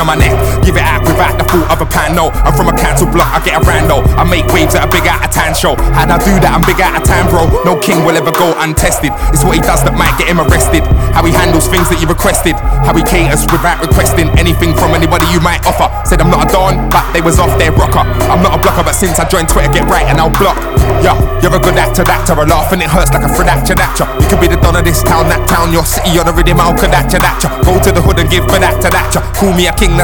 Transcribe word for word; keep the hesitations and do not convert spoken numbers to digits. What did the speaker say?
on my neck. Give it out without the thought of a pan, no. I'm from a cancel block, I get a rando. I make waves at a big out of town show. How'd I do that? I'm big out of town, bro. No king will ever go untested. It's what he does that might get him arrested. How he handles things that you requested. How he caters without requesting anything from anybody you might offer. Said I'm not a don, but they was off their rocker. I'm not a blocker, but since I joined Twitter, get right and I'll block. Yo, you're a good actor, actor, a laugh and it hurts like a Fred Atcher, Atcher. You could be the don of this town, that town, your city on a rhythm, I'll could Atcher, Atcher. Go to the hood and give for that to that. Call me a king